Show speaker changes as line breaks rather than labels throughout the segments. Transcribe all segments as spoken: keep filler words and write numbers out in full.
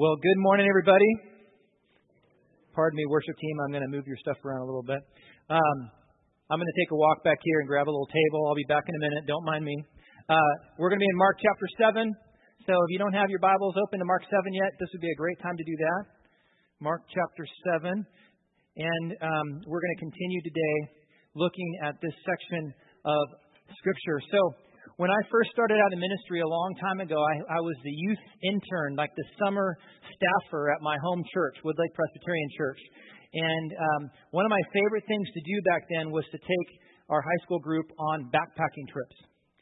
Well, good morning, everybody. Pardon me, worship team. I'm going to move your stuff around a little bit. Um, I'm going to take a walk back here and grab a little table. I'll be back in a minute. Don't mind me. Uh, we're going to be in Mark chapter seven. So if you don't have your Bibles open to Mark seven yet, this would be a great time to do that. Mark chapter seven. And um, we're going to continue today looking at this section of Scripture. So when I first started out in ministry a long time ago, I, I was the youth intern, like the summer staffer at my home church, Woodlake Presbyterian Church. And um, one of my favorite things to do back then was to take our high school group on backpacking trips.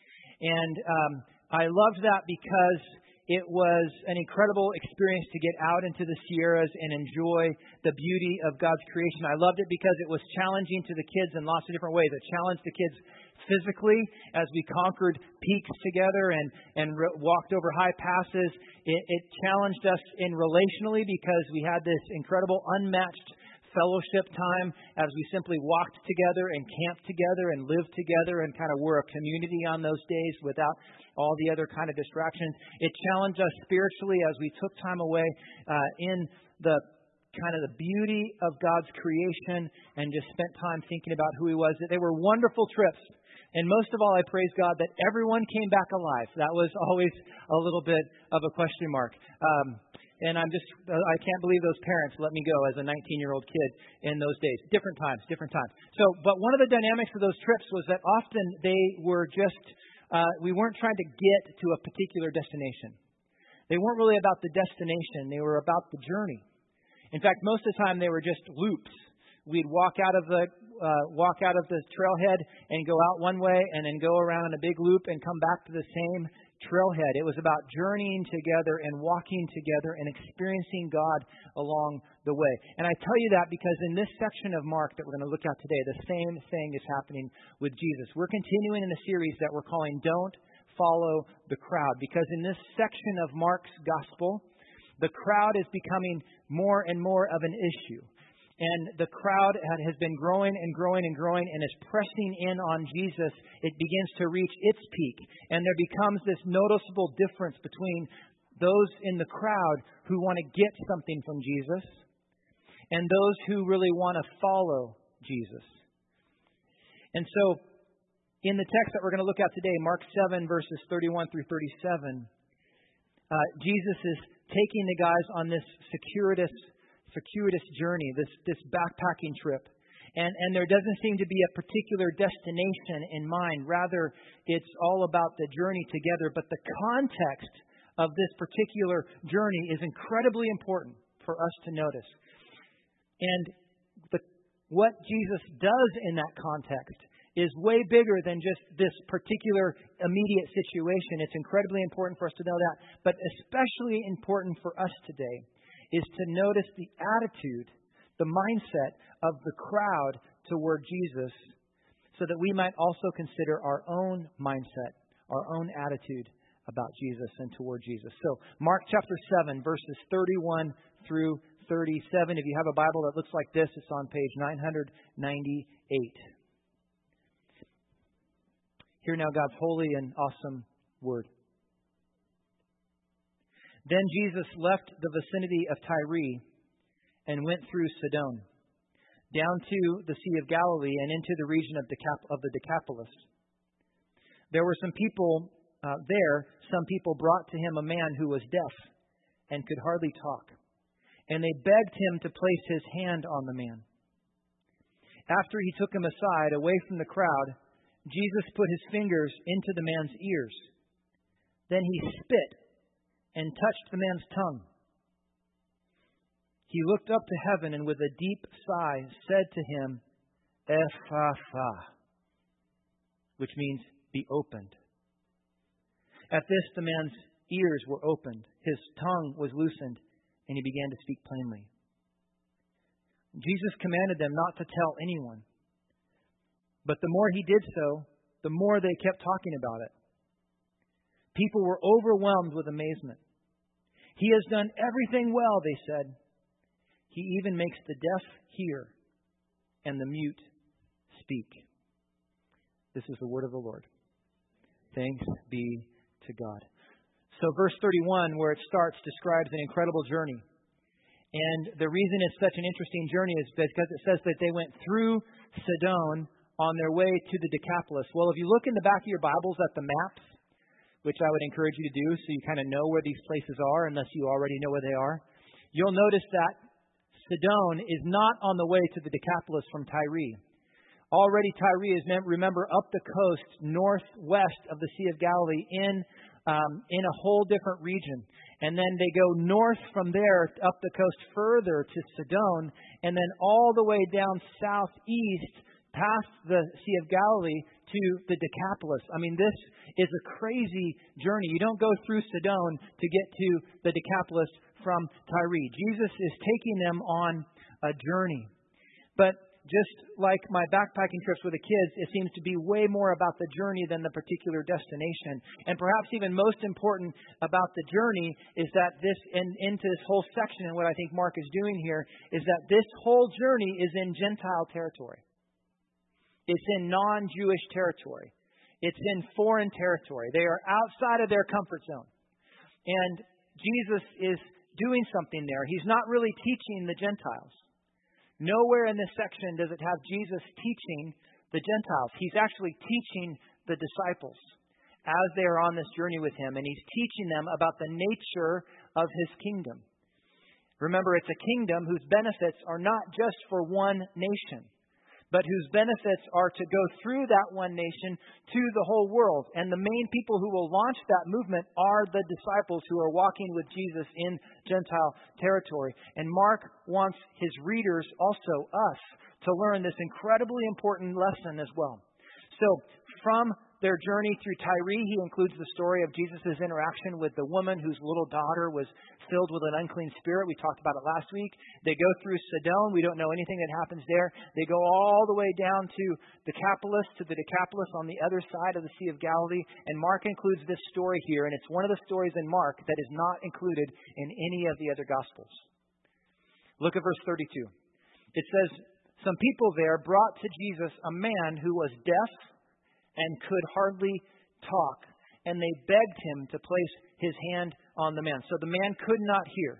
And um, I loved that because it was an incredible experience to get out into the Sierras and enjoy the beauty of God's creation. I loved it because it was challenging to the kids in lots of different ways. It challenged the kids physically as we conquered peaks together and, and re- walked over high passes. It, it challenged us in relationally because we had this incredible unmatched fellowship time as we simply walked together and camped together and lived together and kind of were a community on those days without all the other kind of distractions. It challenged us spiritually as we took time away uh, in the kind of the beauty of God's creation and just spent time thinking about who He was. They were wonderful trips. And most of all, I praise God that everyone came back alive. That was always a little bit of a question mark. Um, And I'm just, I can't believe those parents let me go as a nineteen-year-old kid in those days. Different times, different times. So, but one of the dynamics of those trips was that often they were just, uh, we weren't trying to get to a particular destination. They weren't really about the destination. They were about the journey. In fact, most of the time they were just loops. We'd walk out of the uh, walk out of the trailhead and go out one way and then go around in a big loop and come back to the same trailhead. It was about journeying together and walking together and experiencing God along the way. And I tell you that because in this section of Mark that we're going to look at today, the same thing is happening with Jesus. We're continuing in a series that we're calling Don't Follow the Crowd, because in this section of Mark's gospel, the crowd is becoming more and more of an issue. And the crowd has been growing and growing and growing and is pressing in on Jesus. It begins to reach its peak. And there becomes this noticeable difference between those in the crowd who want to get something from Jesus and those who really want to follow Jesus. And so in the text that we're going to look at today, Mark seven, verses thirty-one through thirty-seven, uh, Jesus is taking the guys on this circuitous circuitous journey, this this backpacking trip. And and there doesn't seem to be a particular destination in mind. Rather, it's all about the journey together. But the context of this particular journey is incredibly important for us to notice. And the, what Jesus does in that context is way bigger than just this particular immediate situation. It's incredibly important for us to know that. But especially important for us today is to notice the attitude, the mindset of the crowd toward Jesus, so that we might also consider our own mindset, our own attitude about Jesus and toward Jesus. So, Mark chapter seven, verses thirty-one through thirty-seven. If you have a Bible that looks like this, it's on page nine ninety-eight. Hear now God's holy and awesome word. Then Jesus left the vicinity of Tyre and went through Sidon, down to the Sea of Galilee and into the region of, Decap- of the Decapolis. There were some people uh, there, some people brought to him a man who was deaf and could hardly talk, and they begged him to place his hand on the man. After he took him aside, away from the crowd, Jesus put his fingers into the man's ears. Then he spit and touched the man's tongue. He looked up to heaven and with a deep sigh said to him, Ephphatha, which means be opened. At this the man's ears were opened, his tongue was loosened, and he began to speak plainly. Jesus commanded them not to tell anyone. But the more he did so, the more they kept talking about it. People were overwhelmed with amazement. He has done everything well, they said. He even makes the deaf hear and the mute speak. This is the word of the Lord. Thanks be to God. So verse thirty-one, where it starts, describes an incredible journey. And the reason it's such an interesting journey is because it says that they went through Sidon on their way to the Decapolis. Well, if you look in the back of your Bibles at the maps, which I would encourage you to do so you kind of know where these places are, unless you already know where they are, you'll notice that Sidon is not on the way to the Decapolis from Tyre. Already Tyre is, remember, up the coast, northwest of the Sea of Galilee, in um, in a whole different region. And then they go north from there, up the coast further to Sidon, and then all the way down southeast, past the Sea of Galilee, to the Decapolis. I mean, this is a crazy journey. You don't go through Sidon to get to the Decapolis from Tyre. Jesus is taking them on a journey. But just like my backpacking trips with the kids, it seems to be way more about the journey than the particular destination. And perhaps even most important about the journey is that this, and into this whole section, and what I think Mark is doing here, is that this whole journey is in Gentile territory. It's in non-Jewish territory. It's in foreign territory. They are outside of their comfort zone. And Jesus is doing something there. He's not really teaching the Gentiles. Nowhere in this section does it have Jesus teaching the Gentiles. He's actually teaching the disciples as they are on this journey with him. And he's teaching them about the nature of his kingdom. Remember, it's a kingdom whose benefits are not just for one nation, but whose benefits are to go through that one nation to the whole world. And the main people who will launch that movement are the disciples who are walking with Jesus in Gentile territory. And Mark wants his readers, also us, to learn this incredibly important lesson as well. So, from their journey through Tyre, he includes the story of Jesus' interaction with the woman whose little daughter was filled with an unclean spirit. We talked about it last week. They go through Sidon. We don't know anything that happens there. They go all the way down to Decapolis, to the Decapolis on the other side of the Sea of Galilee. And Mark includes this story here, and it's one of the stories in Mark that is not included in any of the other Gospels. Look at verse thirty-two. It says, some people there brought to Jesus a man who was deaf and could hardly talk. And they begged him to place his hand on the man. So the man could not hear.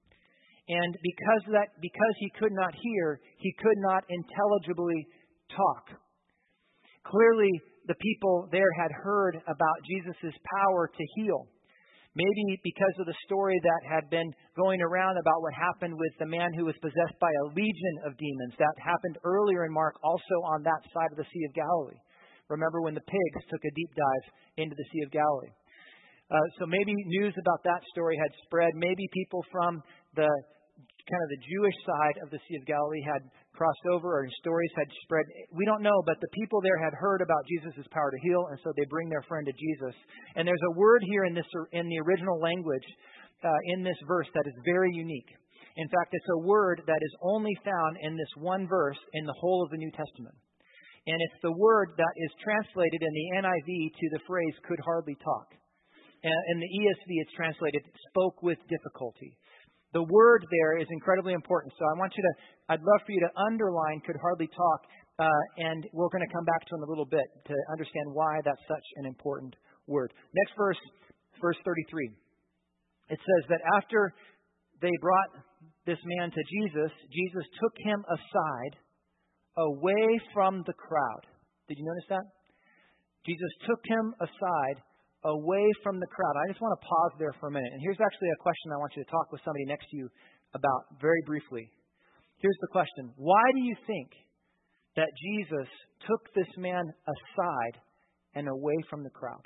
And because of that, because he could not hear, he could not intelligibly talk. Clearly, the people there had heard about Jesus' power to heal. Maybe because of the story that had been going around about what happened with the man who was possessed by a legion of demons. That happened earlier in Mark, also on that side of the Sea of Galilee. Remember when the pigs took a deep dive into the Sea of Galilee. Uh, so maybe news about that story had spread. Maybe people from the kind of the Jewish side of the Sea of Galilee had crossed over, or stories had spread. We don't know, but the people there had heard about Jesus' power to heal, and so they bring their friend to Jesus. And there's a word here in this in the original language uh, in this verse that is very unique. In fact, it's a word that is only found in this one verse in the whole of the New Testament. And it's the word that is translated in the N I V to the phrase, could hardly talk. And in the E S V, it's translated, spoke with difficulty. The word there is incredibly important. So I want you to, I'd love for you to underline could hardly talk. Uh, and we're going to come back to it in a little bit to understand why that's such an important word. Next verse, verse thirty-three. It says that after they brought this man to Jesus, Jesus took him aside, away from the crowd. Did you notice that? Jesus took him aside, away from the crowd. I just want to pause there for a minute. And here's actually a question I want you to talk with somebody next to you about very briefly. Here's the question. Why do you think that Jesus took this man aside and away from the crowd?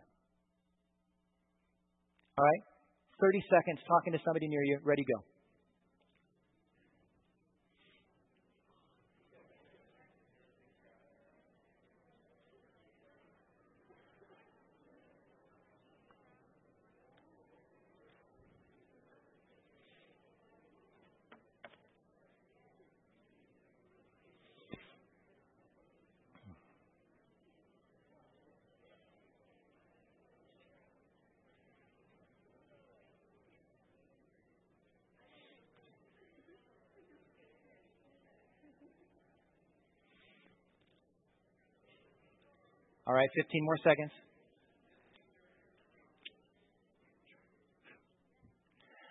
All right? thirty seconds talking to somebody near you. Ready, go. All right, fifteen more seconds.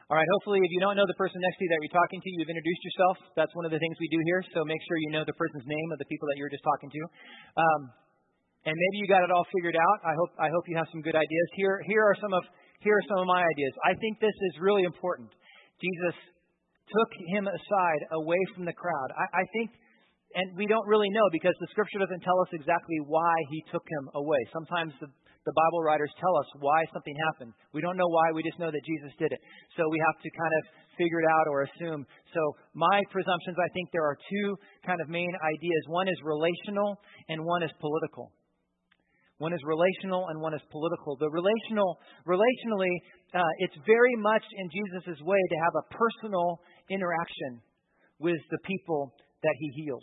All right, hopefully if you don't know the person next to you that you're talking to, you've introduced yourself. That's one of the things we do here, so make sure you know the person's name of the people that you were just talking to. Um, and maybe you got it all figured out. I hope I hope you have some good ideas. Here here are some of here are some of my ideas. I think this is really important. Jesus took him aside away from the crowd. I, I think, and we don't really know because the scripture doesn't tell us exactly why he took him away. Sometimes the The Bible writers tell us why something happened. We don't know why. We just know that Jesus did it. So we have to kind of figure it out or assume. So my presumptions, I think there are two kind of main ideas. One is relational and one is political. One is relational and one is political. The relational, relationally, uh, it's very much in Jesus' way to have a personal interaction with the people that he heals.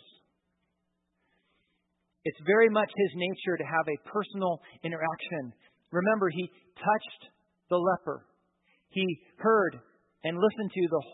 It's very much his nature to have a personal interaction. Remember, he touched the leper. He heard and listened to the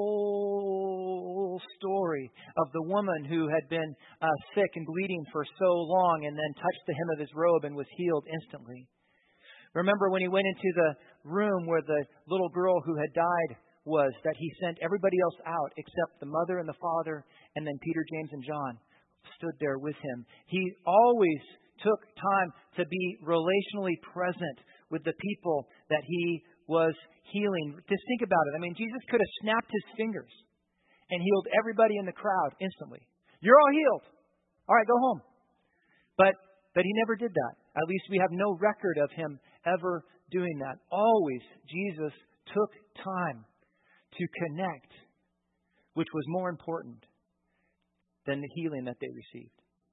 whole story of the woman who had been uh, sick and bleeding for so long and then touched the hem of his robe and was healed instantly. Remember when he went into the room where the little girl who had died was, that he sent everybody else out except the mother and the father and then Peter, James, and John stood there with him. He always took time to be relationally present with the people that he was healing. Just think about it. I mean, Jesus could have snapped his fingers and healed everybody in the crowd instantly. You're all healed. All right, go home. But but he never did that. At least we have no record of him ever doing that. Always Jesus took time to connect, which was more important than the healing that they received.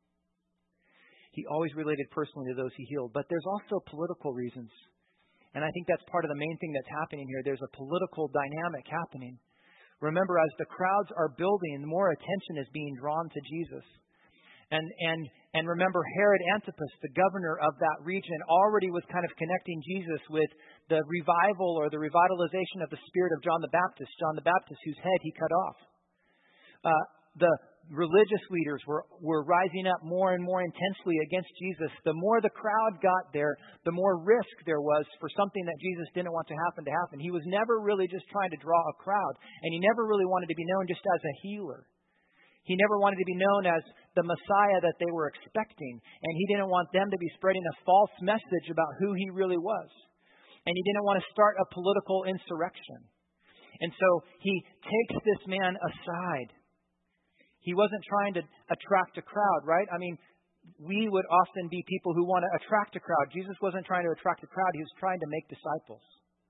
He always related personally to those he healed. But there's also political reasons. And I think that's part of the main thing that's happening here. There's a political dynamic happening. Remember, as the crowds are building, the more attention is being drawn to Jesus. And and and remember, Herod Antipas, the governor of that region, already was kind of connecting Jesus with the revival or the revitalization of the spirit of John the Baptist. John the Baptist, whose head he cut off. Uh, the religious leaders were, were rising up more and more intensely against Jesus. The more the crowd got there, the more risk there was for something that Jesus didn't want to happen to happen. He was never really just trying to draw a crowd, and he never really wanted to be known just as a healer. He never wanted to be known as the Messiah that they were expecting, and he didn't want them to be spreading a false message about who he really was. And he didn't want to start a political insurrection. And so he takes this man aside. He wasn't trying to attract a crowd, right? I mean, we would often be people who want to attract a crowd. Jesus wasn't trying to attract a crowd. He was trying to make disciples.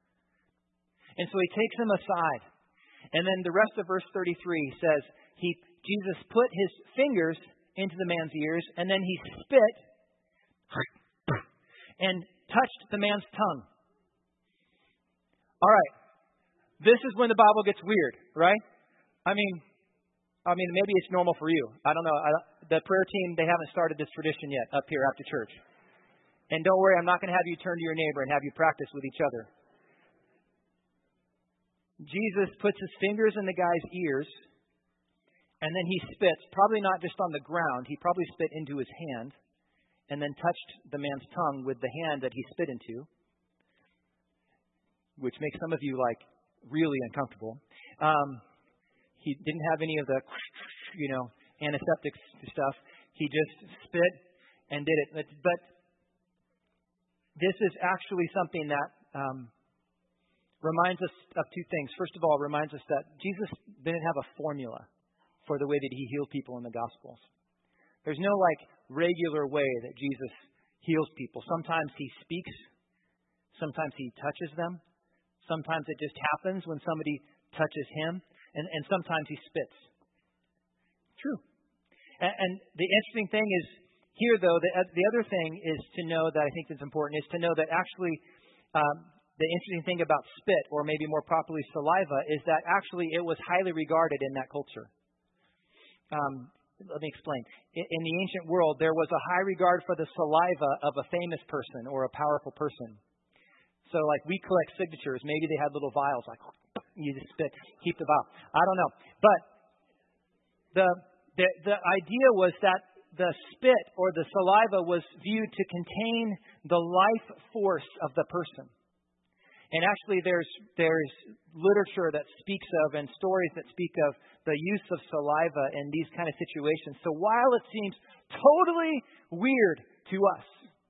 And so he takes him aside. And then the rest of verse thirty-three says, he Jesus put his fingers into the man's ears, and then he spit and touched the man's tongue. All right. This is when the Bible gets weird, right? I mean... I mean, maybe it's normal for you. I don't know. I, the prayer team, they haven't started this tradition yet up here after church. And don't worry, I'm not going to have you turn to your neighbor and have you practice with each other. Jesus puts his fingers in the guy's ears, and then he spits, probably not just on the ground. He probably spit into his hand, and then touched the man's tongue with the hand that he spit into, which makes some of you, like, really uncomfortable. Um... He didn't have any of the, you know, antiseptic stuff. He just spit and did it. But, but this is actually something that um, reminds us of two things. First of all, reminds us that Jesus didn't have a formula for the way that he healed people in the Gospels. There's no, like, regular way that Jesus heals people. Sometimes he speaks. Sometimes he touches them. Sometimes it just happens when somebody touches him. And, and sometimes he spits. True. And, and the interesting thing is here, though, the, the other thing is to know that I think is important is to know that actually um, the interesting thing about spit, or maybe more properly saliva, is that actually it was highly regarded in that culture. Um, let me explain. In, in the ancient world, there was a high regard for the saliva of a famous person or a powerful person. So, like, we collect signatures. Maybe they had little vials, like, you just spit, keep the vial. I don't know. But the, the the idea was that the spit or the saliva was viewed to contain the life force of the person. And actually, there's there's literature that speaks of and stories that speak of the use of saliva in these kind of situations. So while it seems totally weird to us,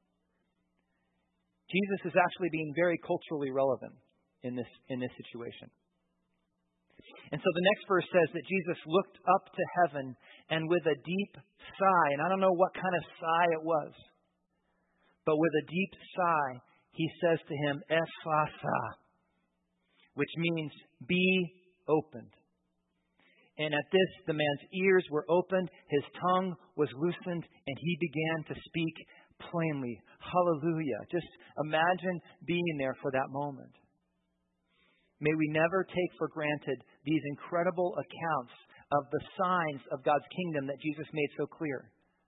Jesus is actually being very culturally relevant in this in this situation. And so the next verse says that Jesus looked up to heaven and with a deep sigh, and I don't know what kind of sigh it was, but with a deep sigh, he says to him, Ephphatha, which means be opened. And at this, the man's ears were opened, his tongue was loosened, and he began to speak plainly. Hallelujah. Just imagine being there for that moment. May we never take for granted these incredible accounts of the signs of God's kingdom that Jesus made so clear.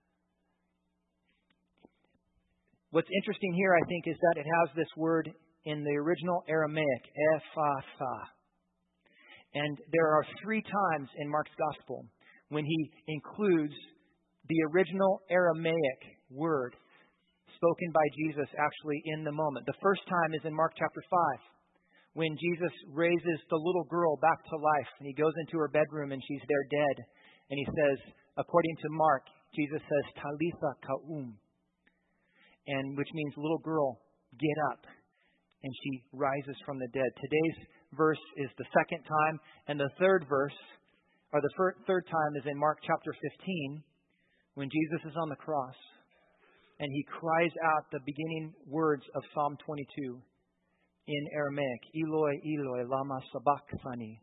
What's interesting here, I think, is that it has this word in the original Aramaic, Ephphatha. And there are three times in Mark's gospel when he includes the original Aramaic word spoken by Jesus actually in the moment. The first time is in Mark chapter five, when Jesus raises the little girl back to life, and he goes into her bedroom and she's there dead. And he says, according to Mark, Jesus says, Talitha kaum, and which means little girl, get up. And she rises from the dead. Today's verse is the second time, and the third verse, or the fir- third time is in Mark chapter fifteen, when Jesus is on the cross, and he cries out the beginning words of Psalm twenty-two in Aramaic, Eloi, Eloi, lama sabachthani.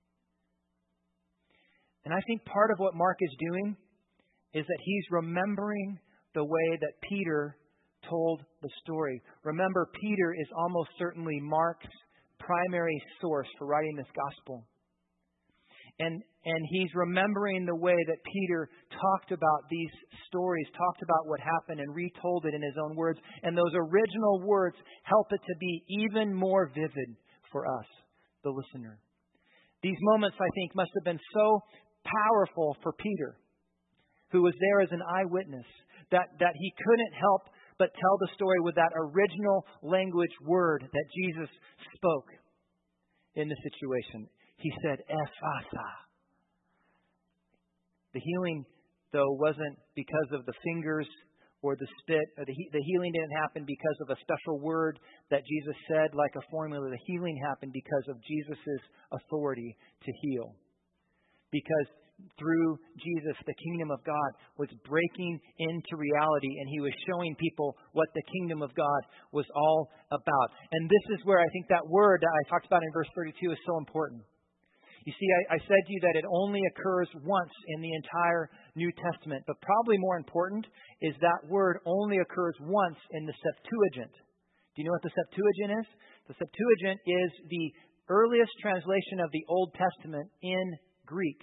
And I think part of what Mark is doing is that he's remembering the way that Peter told the story. Remember, Peter is almost certainly Mark's primary source for writing this gospel. And and he's remembering the way that Peter talked about these stories, talked about what happened and retold it in his own words. And those original words help it to be even more vivid for us, the listener. These moments, I think, must have been so powerful for Peter, who was there as an eyewitness, that, that he couldn't help but tell the story with that original language word that Jesus spoke in the situation. He said, Ephphatha. The healing, though, wasn't because of the fingers or the spit. Or the, the healing didn't happen because of a special word that Jesus said, like a formula. The healing happened because of Jesus' authority to heal. Because through Jesus, the kingdom of God was breaking into reality, and he was showing people what the kingdom of God was all about. And this is where I think that word that I talked about in verse thirty-two is so important. You see, I, I said to you that it only occurs once in the entire New Testament, but probably more important is that word only occurs once in the Septuagint. Do you know what the Septuagint is? The Septuagint is the earliest translation of the Old Testament in Greek.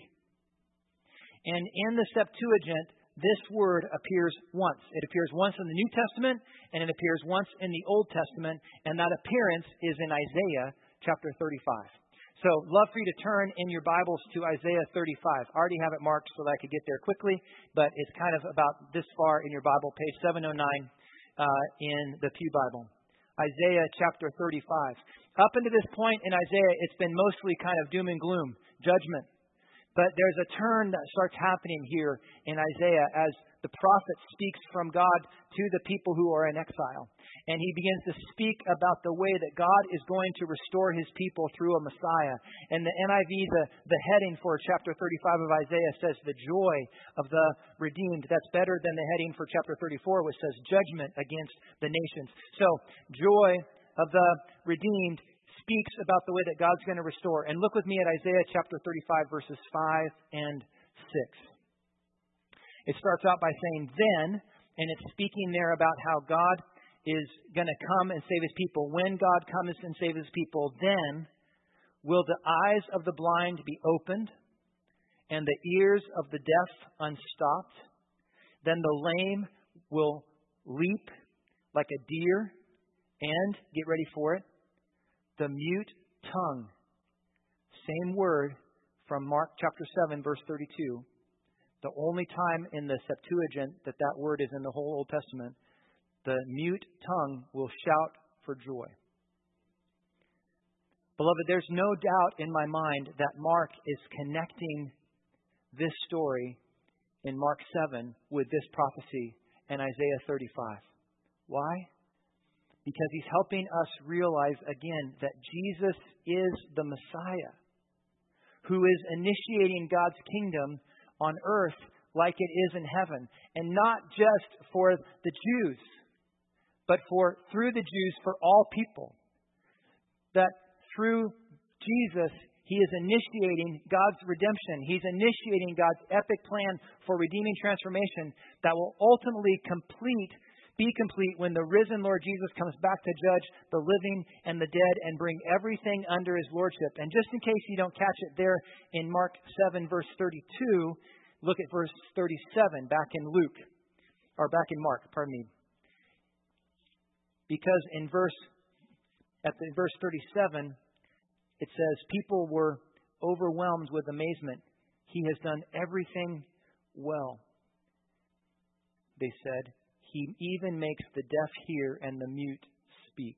And in the Septuagint, this word appears once. It appears once in the New Testament, and it appears once in the Old Testament, and that appearance is in Isaiah chapter thirty-five. So, love for you to turn in your Bibles to Isaiah thirty-five. I already have it marked so that I could get there quickly, but it's kind of about this far in your Bible, page seven oh nine uh, in the Pew Bible. Isaiah chapter thirty-five. Up until this point in Isaiah, it's been mostly kind of doom and gloom, judgment. But there's a turn that starts happening here in Isaiah as the prophet speaks from God to the people who are in exile. And he begins to speak about the way that God is going to restore his people through a Messiah. And the N I V, the, the heading for chapter thirty-five of Isaiah says the joy of the redeemed. That's better than the heading for chapter thirty-four, which says judgment against the nations. So, joy of the redeemed speaks about the way that God's going to restore. And look with me at Isaiah chapter thirty-five, verses five and six. It starts out by saying, then, and it's speaking there about how God is going to come and save his people. When God comes and saves his people, then will the eyes of the blind be opened and the ears of the deaf unstopped. Then the lame will leap like a deer and, get ready for it, the mute tongue. Same word from Mark chapter seven, verse thirty-two. The only time in the Septuagint that that word is in the whole Old Testament. The mute tongue will shout for joy. Beloved, there's no doubt in my mind that Mark is connecting this story in Mark seven with this prophecy in Isaiah thirty-five. Why? Because he's helping us realize again that Jesus is the Messiah who is initiating God's kingdom on earth like it is in heaven. And not just for the Jews, but for through the Jews for all people. That through Jesus, he is initiating God's redemption. He's initiating God's epic plan for redeeming transformation that will ultimately complete, be complete when the risen Lord Jesus comes back to judge the living and the dead and bring everything under his lordship. And just in case you don't catch it there in Mark seven, verse thirty-two, look at verse thirty-seven back in Luke, or back in Mark, pardon me. Because in verse, at the verse thirty-seven, it says, people were overwhelmed with amazement. He has done everything well. They said, he even makes the deaf hear and the mute speak.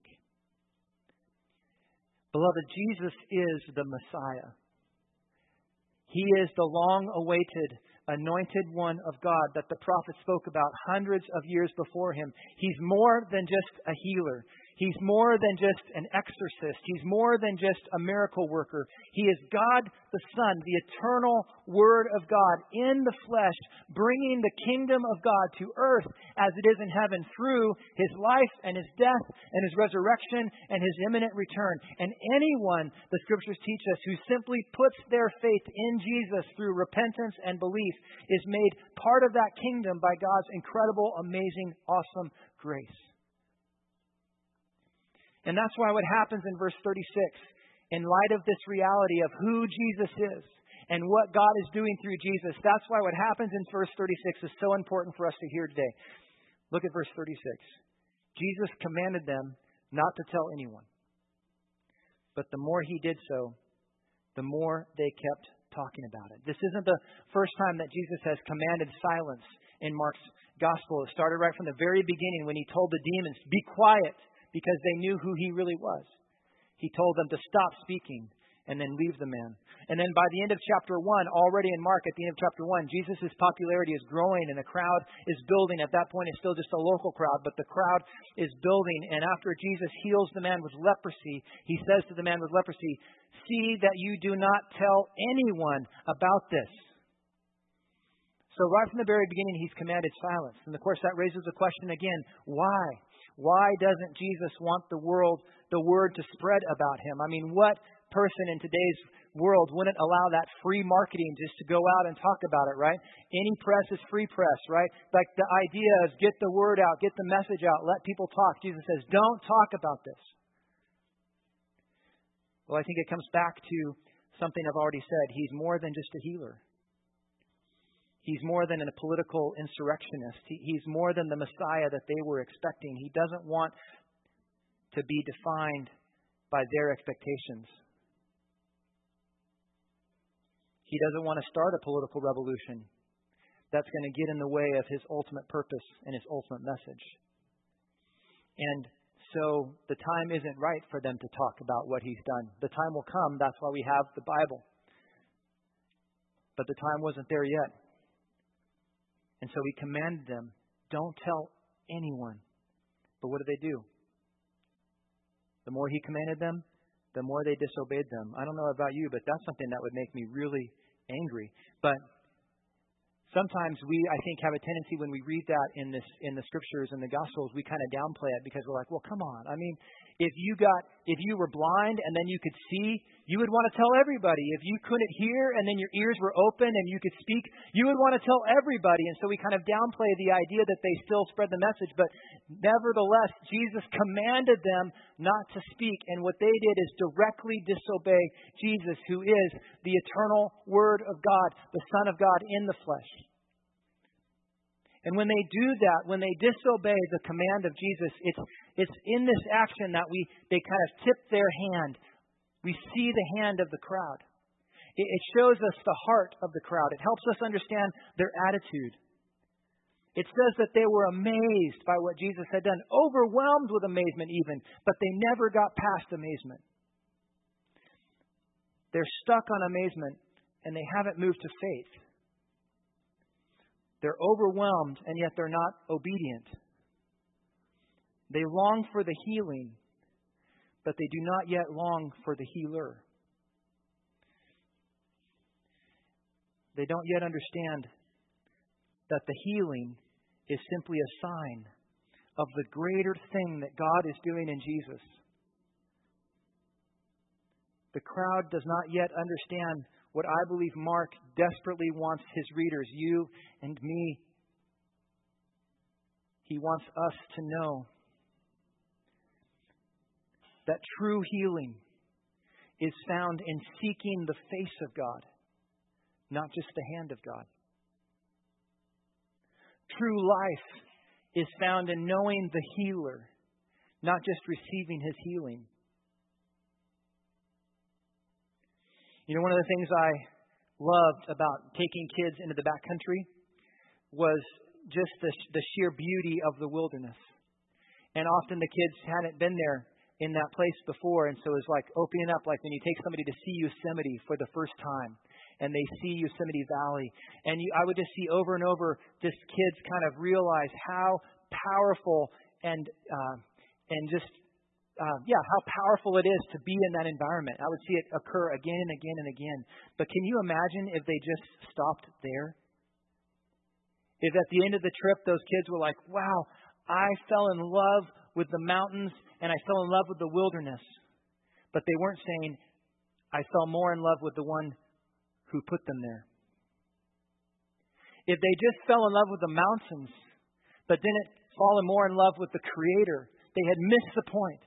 Beloved, Jesus is the Messiah. He is the long-awaited, anointed one of God that the prophet spoke about hundreds of years before him. He's more than just a healer. He's more than just an exorcist. He's more than just a miracle worker. He is God the Son, the eternal Word of God in the flesh, bringing the kingdom of God to earth as it is in heaven through his life and his death and his resurrection and his imminent return. And anyone, the scriptures teach us, who simply puts their faith in Jesus through repentance and belief is made part of that kingdom by God's incredible, amazing, awesome grace. And that's why what happens in verse thirty-six, in light of this reality of who Jesus is and what God is doing through Jesus, that's why what happens in verse thirty-six is so important for us to hear today. Look at verse thirty-six. Jesus commanded them not to tell anyone. But the more he did so, the more they kept talking about it. This isn't the first time that Jesus has commanded silence in Mark's gospel. It started right from the very beginning when he told the demons, be quiet, because they knew who he really was. He told them to stop speaking and then leave the man. And then by the end of chapter one, already in Mark, at the end of chapter one, Jesus' popularity is growing and the crowd is building. At that point, it's still just a local crowd, but the crowd is building. And after Jesus heals the man with leprosy, he says to the man with leprosy, see that you do not tell anyone about this. So right from the very beginning, he's commanded silence. And of course, that raises the question again, why? Why doesn't Jesus want the world, the word to spread about him? I mean, what person in today's world wouldn't allow that free marketing just to go out and talk about it, right? Any press is free press, right? Like the idea is get the word out, get the message out, let people talk. Jesus says, don't talk about this. Well, I think it comes back to something I've already said. He's more than just a healer. He's more than a political insurrectionist. He, he's more than the Messiah that they were expecting. He doesn't want to be defined by their expectations. He doesn't want to start a political revolution that's going to get in the way of his ultimate purpose and his ultimate message. And so the time isn't right for them to talk about what he's done. The time will come. That's why we have the Bible. But the time wasn't there yet. And so he commanded them, don't tell anyone. But what did they do? The more he commanded them, the more they disobeyed them. I don't know about you, but that's something that would make me really angry. But sometimes we, I think, have a tendency when we read that in this in the scriptures and the gospels, we kind of downplay it because we're like, well, come on. I mean, if you got, if you were blind and then you could see, you would want to tell everybody. If you couldn't hear and then your ears were open and you could speak, you would want to tell everybody. And so we kind of downplay the idea that they still spread the message. But nevertheless, Jesus commanded them not to speak. And what they did is directly disobey Jesus, who is the eternal Word of God, the Son of God in the flesh. And when they do that, when they disobey the command of Jesus, it's it's in this action that we they kind of tip their hand. We see the hand of the crowd. It, it shows us the heart of the crowd. It helps us understand their attitude. It says that they were amazed by what Jesus had done, overwhelmed with amazement even, but they never got past amazement. They're stuck on amazement, and they haven't moved to faith. They're overwhelmed, and yet they're not obedient. They long for the healing, but they do not yet long for the healer. They don't yet understand that the healing is simply a sign of the greater thing that God is doing in Jesus. The crowd does not yet understand what I believe Mark desperately wants his readers, you and me. He wants us to know that true healing is found in seeking the face of God, not just the hand of God. True life is found in knowing the healer, not just receiving his healing. You know, one of the things I loved about taking kids into the backcountry was just the, the sheer beauty of the wilderness. And often the kids hadn't been there in that place before, and so it was like opening up, like when you take somebody to see Yosemite for the first time, and they see Yosemite Valley. And you, I would just see over and over just kids kind of realize how powerful and uh, and just, uh, yeah, how powerful it is to be in that environment. I would see it occur again and again and again. But can you imagine if they just stopped there? If at the end of the trip, those kids were like, wow, I fell in love with the mountains and I fell in love with the wilderness. But they weren't saying, I fell more in love with the one who put them there. If they just fell in love with the mountains, but didn't fall more in love with the Creator, they had missed the point.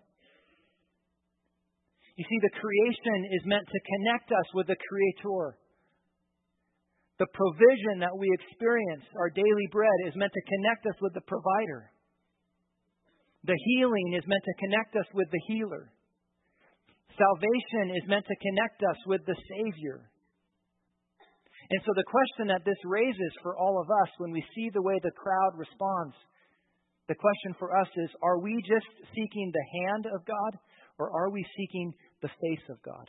You see, the creation is meant to connect us with the Creator. The provision that we experience, our daily bread, is meant to connect us with the Provider. The healing is meant to connect us with the Healer. Salvation is meant to connect us with the Savior. And so the question that this raises for all of us when we see the way the crowd responds, the question for us is, are we just seeking the hand of God, or are we seeking the face of God?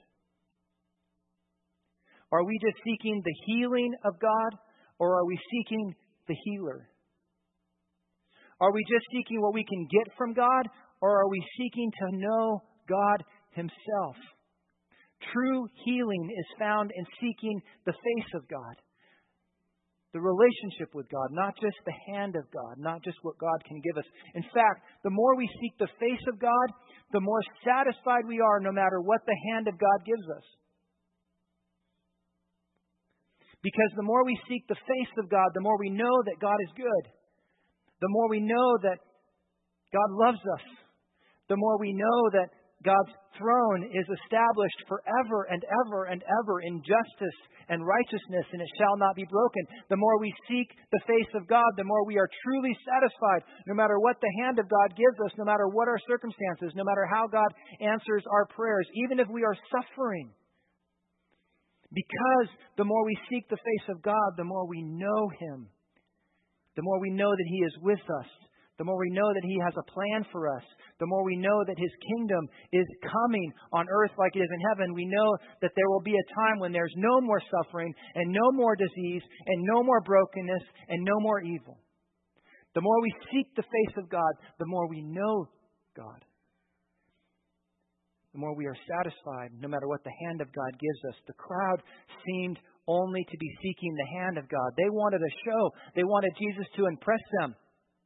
Are we just seeking the healing of God, or are we seeking the healer? Are we just seeking what we can get from God, or are we seeking to know God Himself? True healing is found in seeking the face of God, the relationship with God, not just the hand of God, not just what God can give us. In fact, the more we seek the face of God, the more satisfied we are no matter what the hand of God gives us. Because the more we seek the face of God, the more we know that God is good. The more we know that God loves us. The more we know that God's throne is established forever and ever and ever in justice and righteousness, and it shall not be broken. The more we seek the face of God, the more we are truly satisfied, no matter what the hand of God gives us, no matter what our circumstances, no matter how God answers our prayers, even if we are suffering. Because the more we seek the face of God, the more we know Him. The more we know that He is with us. The more we know that He has a plan for us, the more we know that His kingdom is coming on earth like it is in heaven. We know that there will be a time when there's no more suffering and no more disease and no more brokenness and no more evil. The more we seek the face of God, the more we know God. The more we are satisfied no matter what the hand of God gives us. The crowd seemed only to be seeking the hand of God. They wanted a show. They wanted Jesus to impress them.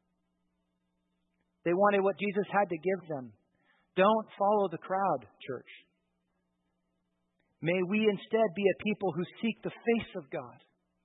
They wanted what Jesus had to give them. Don't follow the crowd, church. May we instead be a people who seek the face of God.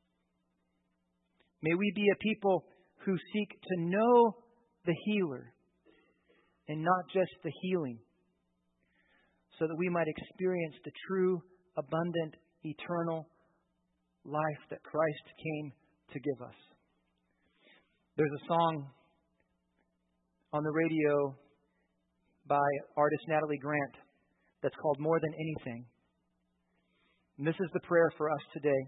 May we be a people who seek to know the healer and not just the healing, so that we might experience the true, abundant, eternal life that Christ came to give us. There's a song on the radio by artist Natalie Grant that's called More Than Anything. And this is the prayer for us today.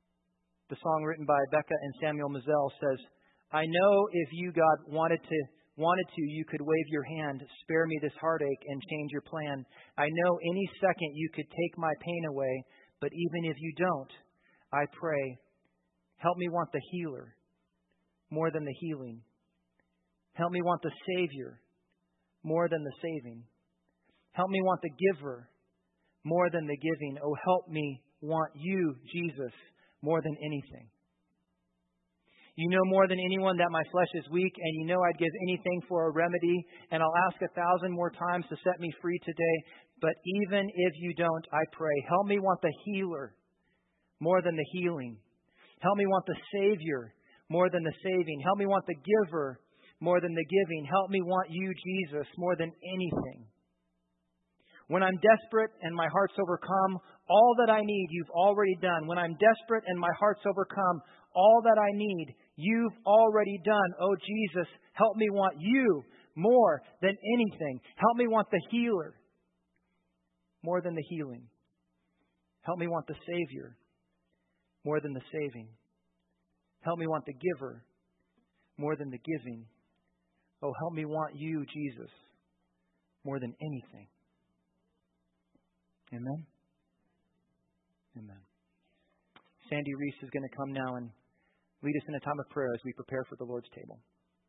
The song written by Becca and Samuel Mazel says, I know if you, God, wanted to wanted to, you could wave your hand, spare me this heartache, and change your plan. I know any second you could take my pain away, but even if you don't, I pray, help me want the healer more than the healing. Help me want the Savior more than the saving. Help me want the giver more than the giving. Oh, help me want you, Jesus, more than anything. You know more than anyone that my flesh is weak, and you know I'd give anything for a remedy, and I'll ask a thousand more times to set me free today. But even if you don't, I pray, help me want the healer more than the healing. Help me want the Savior more than the saving. Help me want the giver more than the giving. Help me want you, Jesus, more than anything. When I'm desperate and my heart's overcome, all that I need you've already done. When I'm desperate and my heart's overcome, all that I need you've already done. Oh, Jesus, help me want you more than anything. Help me want the healer more than the healing. Help me want the Savior more than the saving. Help me want the giver more than the giving. Oh, help me want you, Jesus, more than anything. Amen? Amen. Sandy Reese is going to come now and lead us in a time of prayer as we prepare for the Lord's table.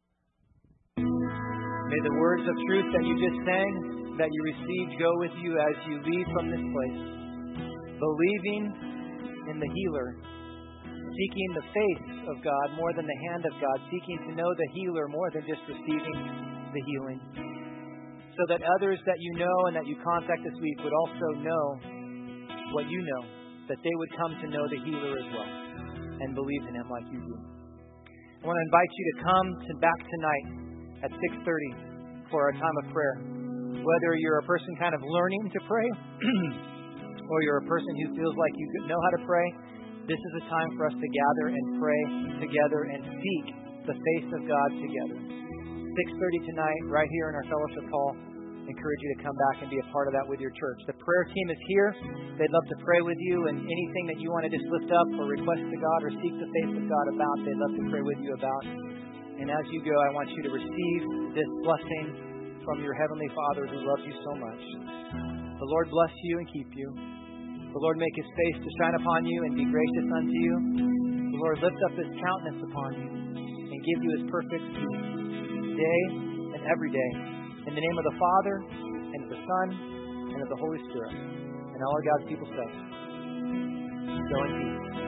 May the words of truth that you just sang, that you received, go with you as you leave from this place, believing in the healer, seeking the face of God more than the hand of God, seeking to know the healer more than just receiving the healing, so that others that you know and that you contact this week would also know what you know, that they would come to know the healer as well and believe in him like you do. I want to invite you to come to back tonight at six thirty for our time of prayer. Whether you're a person kind of learning to pray or you're a person who feels like you know how to pray, this is a time for us to gather and pray together and seek the face of God together. six thirty tonight, right here in our fellowship hall. I encourage you to come back and be a part of that with your church. The prayer team is here. They'd love to pray with you, and anything that you want to just lift up or request to God or seek the face of God about, they'd love to pray with you about. And as you go, I want you to receive this blessing from your Heavenly Father who loves you so much. The Lord bless you and keep you. The Lord make his face to shine upon you and be gracious unto you. The Lord lift up his countenance upon you and give you his perfect peace, today and every day. In the name of the Father, and of the Son, and of the Holy Spirit. And all of God's people say, go in peace.